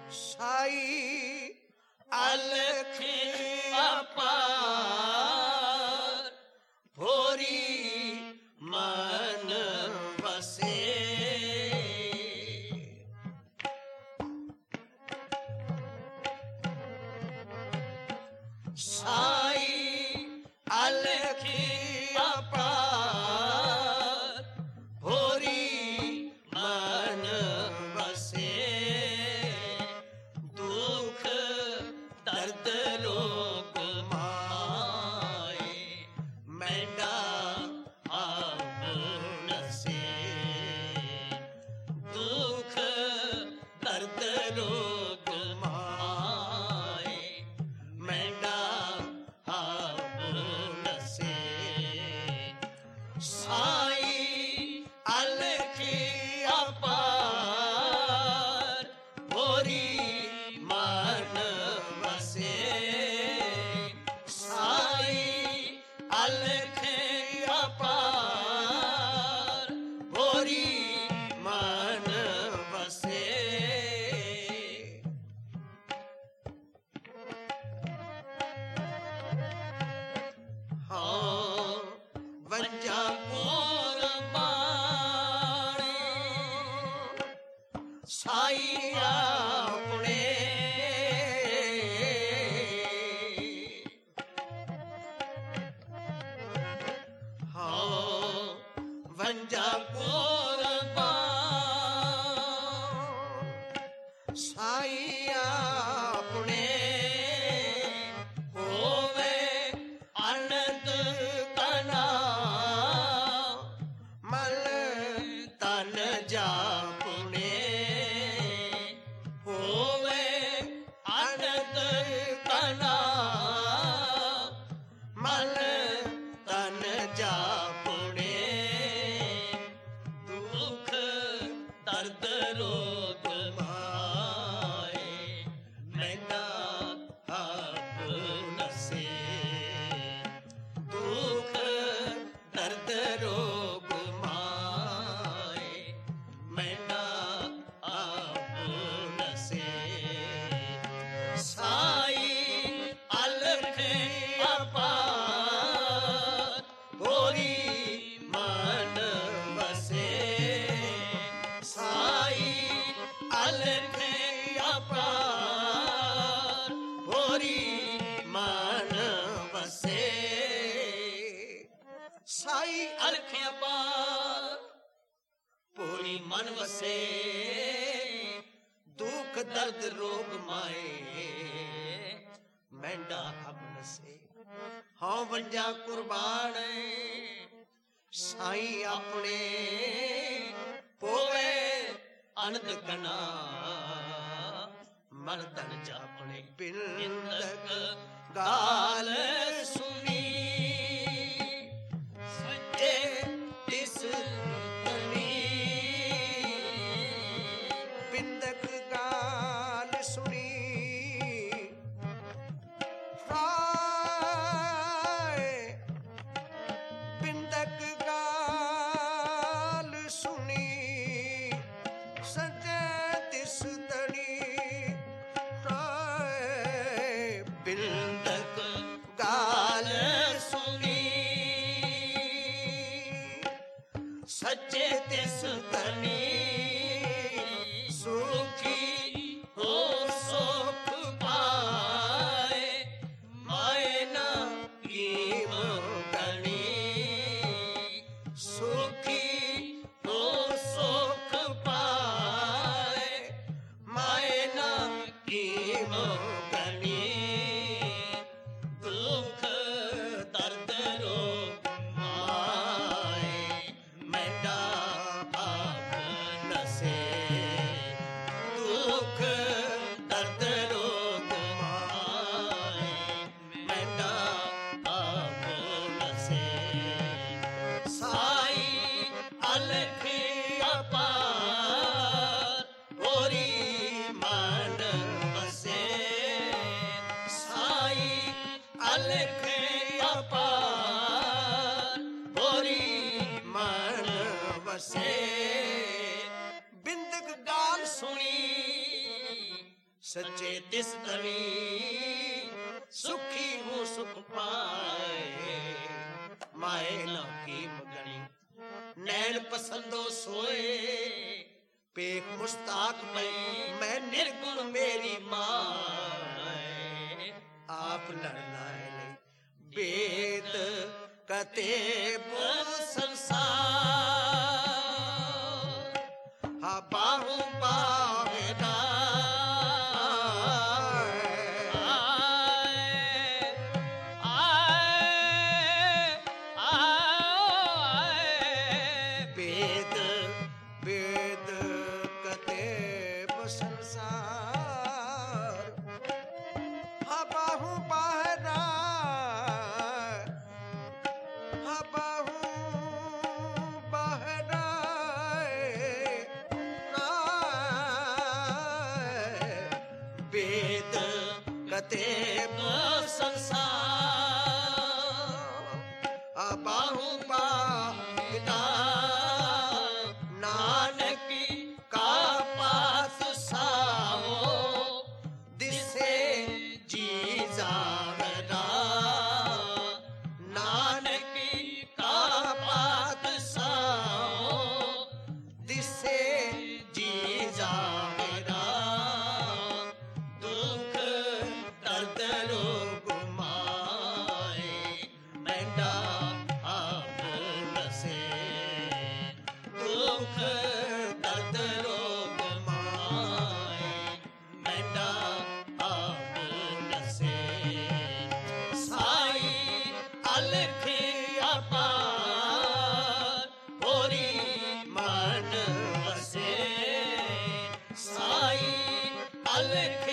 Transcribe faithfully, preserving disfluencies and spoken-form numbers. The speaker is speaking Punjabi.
ਸਾਈ ਅਲਖ ਅਪਾਰ ਹੋਰੀ ਮਨ ਵਸੇ। ਸਾਈ ਅਲਖ ਅਪਾਰ ਹੋਰੀ ਮਨ ਵਸੇ। ਦੁਖ ਦਰਦ ਰੋਗ ਮਾਏ ਮੈਂਡਾ ਆਪ ਨਸੇ। ਦੁਖ ਦਰਦ ਰੋਗ ਮਾਏ ਮੈਂਡਾ ਆਪ ਨਸੇ। ਸਾਈ ਅਲਖ ਅਪਾਰ ਹੋਰੀ ਮਨ ਵਸੇ। ਸਾਈ ਅਲਖ ਅਪਾਰ ਹੋਰੀ ਮਨ ਵਸੇ। ਹਾਂ ਵੰਜਾ ਕੁਰਬਾਨੀ ਸਾਈ ਆਪਣੇ। ਹਾਂ ਵੰਜਾ ਕੁਰਬਾਨ ਸਾਈ ਆਪਣੇ। ਹੋਵੇ ਅਨੰਦ ਕਨਾ ਮਲ ਤਨ ਜਾਪੁਣੇ। ਹੋਵੇ ਅਨੰਦ ਕਨਾ ਮਲ ਤਨ ਜਾਪੁਣੇ। ਦੁਖ ਦਰਦ ਰੋਗ ਮਾਏ ਮੈਂਡਾ ਆਪ ਨਸੇ। ਦੁਖ ਦਰਦ ਰੋਗ ਮਾਏ ਮੈਂਡਾ ਆਪ ਨਸੇ। ਸਾਈ ਅਲਖ ਅਪਾਰ ਹੋਰੀ ਮਨ ਵਸੇ। ਸਾਈ ਅਲਖ ਅਪਾਰ ਹੋਰੀ ਮਨ ਵਸੇ। ਸਾਈ ਅਲਖ ਅਪਾਰ ਹੋਰੀ ਮਨ ਵਸੇ। ਦੁਖ ਦਰਦ ਰੋਗ ਮਾਏ ਮੈਂਡਾ ਅਬ ਨਸੇ। ਹਾਂ ਵੰਜਾ ਕੁਰਬਾਨ ਸਾਈ ਆਪਣੇ। ਹੋਵੇ ਅਨੰਦ ਕਨਾ ਮਨ ਤਨ ਜਾਪਣੇ। ਬਿੰਦਕ ਗਾਲ ਸੁਣੀ ਸੱਚੇ ਤਿਸ ਤਣੀ। ਬਿੰਦਕ ਗਾਲ ਸੁਣੀ ਹਾਏ ਬਿੰਦਕ ਗਾਲ ਸੁਣੀ ਸੱਚੇ ਤਿਸ ਤਣੀ। ਹਾਏ ਬਿੰਦਕ ਗਾਲ ਸੁਣੀ ਸੱਚੇ ਤਿਸ ਤਣੀ। ਸੁਖੀ ਹੋ ਸੁਖ ਪਾਏ ਮਾਏ ਨਾ ਕੀਮ ਗਣੀ। ਸੁਖੀ ਹੋ ਸੁਖ ਪਾਏ ਮਾਏ ਨਾ ਕੀਮ ਗਣੀ। ਦੁਖ ਦਰਦ ਰੋਗ ਮਾਏ ਮੈਂਡਾ ਆਪ ਨਸੇ। ਦੁਖ ਦਰਦ ਰੋਗ ਮਾਏ ਮੈਂਡਾ ਆਪ ਨਸੇ। ਸਾਈ ਅਲਖ ਅਪਾਰ ਹੋਰੀ ਮਨ ਵਸੇ। ਸਾਈ ਅਲਖ ਅਪਾਰ ਹੋਰੀ ਮਨ ਵਸੇ। ਬਿੰਦਕ ਗਾਲ ਸੁਣੀ सच्चे तिस दवी सुखी हूँ सुख पाए माए ना की मगनी नैन पसंदो सोए पेख मुस्ताक में मैं निर्गुण मेरी माए आप लड़नाए वेद कते बो संसार हा बाहु बावेदा Alec